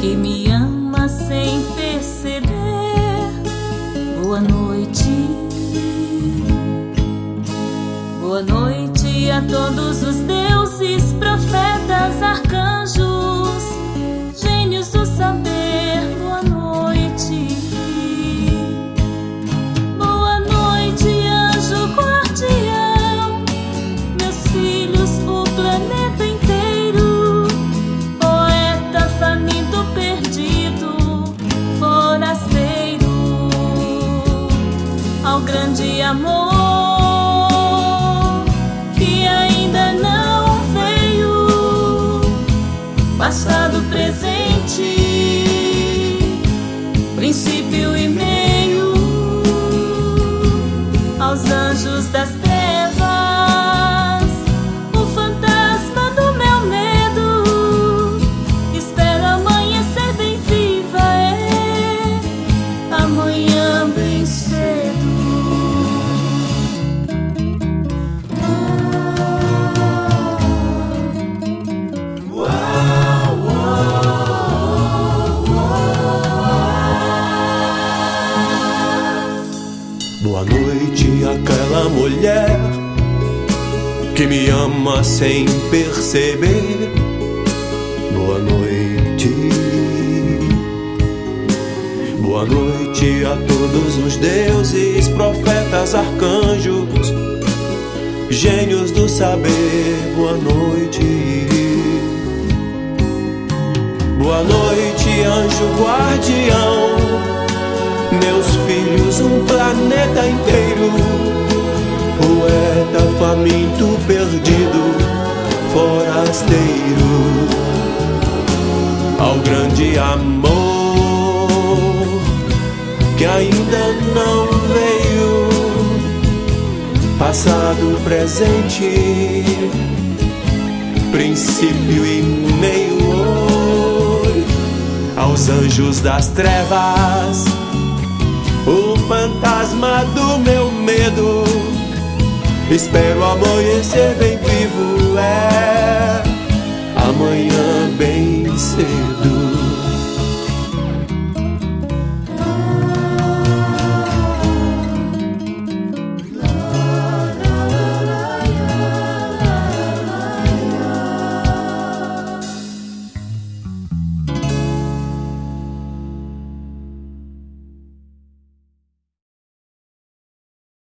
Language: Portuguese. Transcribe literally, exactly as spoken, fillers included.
que me ama sem perceber. Boa noite, boa noite a todos os deuses, profetas, arcanjos, gênios do saber. Boa noite, boa noite, anjo guardião, meus filhos, o planeta inteiro, poeta faminto, perdido, forasteiro, ao grande amor que ainda não veio, passado, presente, princípio e meio, aos anjos das trevas, o fantasma do meu medo, espero amanhecer bem viva, é amanhã bem cedo. Boa noite àquela mulher que me ama sem perceber. Boa noite, boa noite a todos os deuses, profetas, arcanjos, gênios do saber. Boa noite, boa noite, anjo guardião, meus filhos, um planeta inteiro, poeta faminto, perdido, forasteiro, ao grande amor que ainda não veio, passado, presente, princípio e meio, aos anjos das trevas, o fantasma do meu medo, espero amanhecer bem vivo, é amanhã bem cedo.